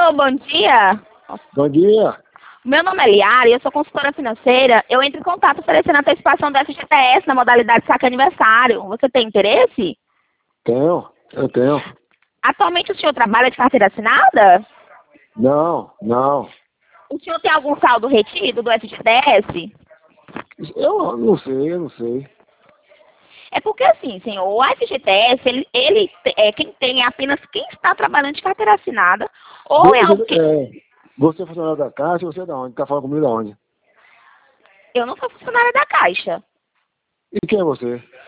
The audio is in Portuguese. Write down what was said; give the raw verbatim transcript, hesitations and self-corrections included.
Alô, bom dia. Bom dia. Meu nome é Liara e eu sou consultora financeira. Eu entro em contato oferecendo antecipação do F G T S na modalidade saque aniversário. Você tem interesse? Tenho, eu tenho. Atualmente o senhor trabalha de carteira assinada? Não, não. O senhor tem algum saldo retido do F G T S? Eu não sei, eu não sei. É porque assim, senhor, o F G T S, ele, ele é quem tem é apenas quem está trabalhando de carteira assinada ou é Você, alguém. é, você é funcionário da Caixa, você é da onde? Tá falando comigo da onde? Eu não sou funcionária da Caixa. E quem é você?